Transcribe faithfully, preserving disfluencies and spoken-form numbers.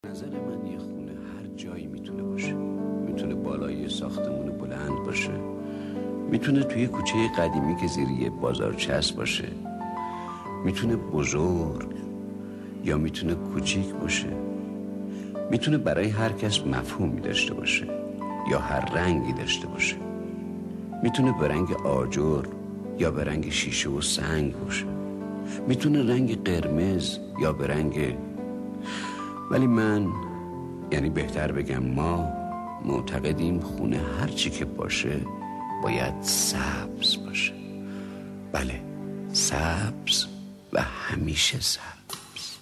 نظر من یه خونه هر جایی میتونه باشه. میتونه بالای ساختمون بلند باشه، میتونه توی کوچه قدیمی که زیر یه بازارچه است باشه، میتونه بزرگ یا میتونه کوچیک باشه، میتونه برای هر کس مفهومی داشته باشه یا هر رنگی داشته باشه، میتونه به رنگ آجر یا به رنگ شیشه و سنگ باشه، میتونه رنگ قرمز یا به رنگ، ولی من، یعنی بهتر بگم ما، معتقدیم خونه هر چی که باشه باید سبز باشه. بله، سبز و همیشه سبز.